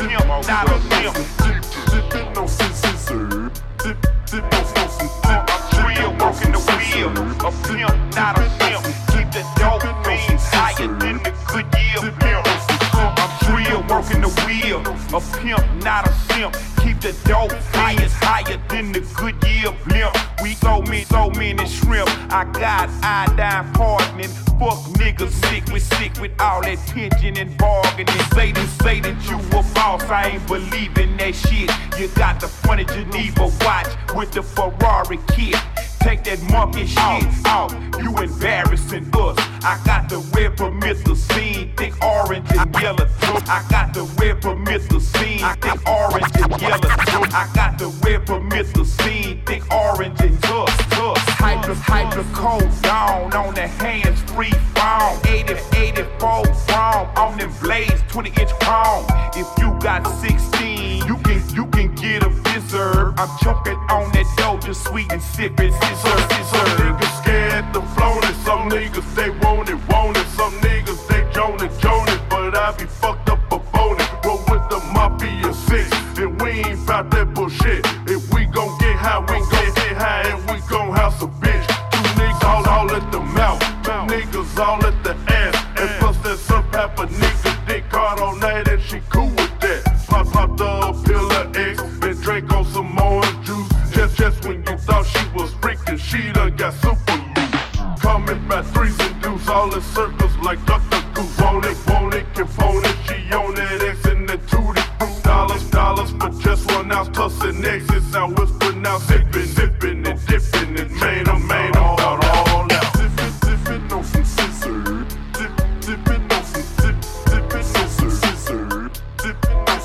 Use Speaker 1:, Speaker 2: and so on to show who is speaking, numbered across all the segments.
Speaker 1: pimp, not a pimp.
Speaker 2: Sippin' on scissor. Sippin' on some
Speaker 1: I'm real, walking the wheel. A pimp, not a pimp. Keep the dope fiends higher than the Goodyear pimp. I'm real, working the wheel. A pimp, not a simp. Keep the dope fiends higher than the Goodyear blimp. We so many shrimp. I got iodine pardoning. Fuck niggas sick with all that tension and bargaining. Say that you a boss, I ain't believing that shit. You got the front of Geneva watch with the Ferrari kit. Take that monkey shit off, you embarrassing us. I got the red promethazine, thick orange and yellow. I got the red promethazine, thick orange and yellow. I got the red promethazine, thick orange and tuss. Hyper cold down on the hands, free phone. 84 chrome on them blades, 20-inch chrome. If you got 16, you can get a Bizzard. I'm choking on that Doja sweet and sipping scissor.
Speaker 2: Some niggas scared to flown it. Some niggas they want it. Some niggas they Joan it. But I be fucked up on it. Roll with the Mafia 6. And we ain't bout that bullshit. If we gon' get high, we gon' get high. And we gon' house a bitch. Two niggas all at the mouth. Two niggas all at the ass. And plus that some type of nigga dick hard all night. And she cool with that. Pop the pill of X. And drink on some orange juice. Just when you thought she was freaking, she done got super loose. Coming by threes and deuce, all in circles like Dr. Goose. Want it, component, she on that X and the tootie fruit. Dollars for just 1 ounce, tussin' X's. I whisper now, sippin' and dippin' and man, I'm all out. Sippin' on some scissor. Sippin' on some sippin' on some scissor. Sippin' on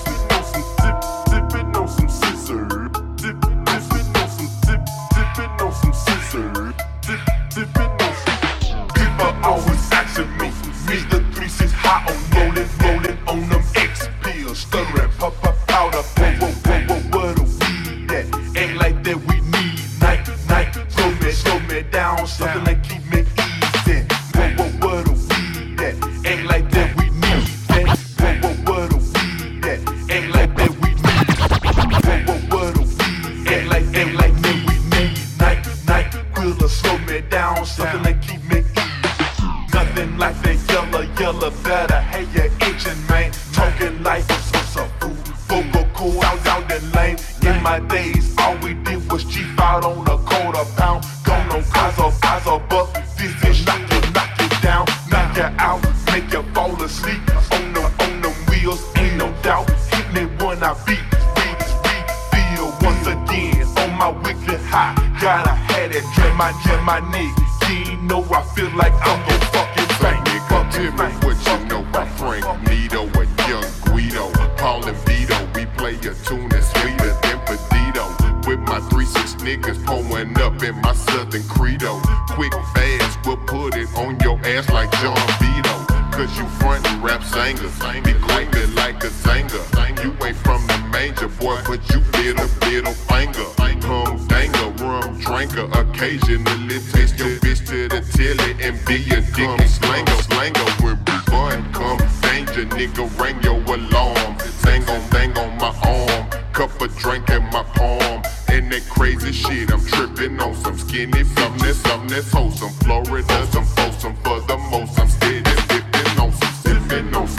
Speaker 2: some scissor. People always asking me, Mr. 3-6 hot on rolling on them X pills, stuttering, pop powder, where the weed at? Ain't like that we need night, slow me down, something that keep me easy. Where the weed at? Ain't like that we need that. Where the weed at? Ain't like that we need. Where the weed at? Ain't like that we need night, quiller, slow me down, something that keep me easy. Nothing like that yellow better. Hey, you itching, man. Talking like some food. Vocal cool out the lane. In my days, all we did was cheap out on a quarter pound. Gone on eyes of buck. This is knock you down, knock you out, make you fall asleep. On them wheels, ain't no doubt. Hit me when I beat. Feel once again on my wicked high. Gotta have that dream my nigga. You know I feel like I'm a fucking bang.
Speaker 3: Nigga, tell me what you know about Frank Nito and Young Guido. Paul and Vito, we play a tune that's sweeter than Pedito. With my 3-6 niggas pulling up in my Southern Credo. Quick, fast, we'll put it on your ass like John Vito. Cause you frontin' rap singers, be claiming like a singer. You ain't from the manger, boy, but you little finger. Come danger, rum drinker, occasionally taste your bitch to the tilly and be a dick slanger. When we bun come danger, nigga, ring your alarm. Thing on my arm, cup of drink in my palm. And that crazy shit, I'm tripping on some skinny something that's wholesome. Florida, some folsom for the most. I'm steady sipping on some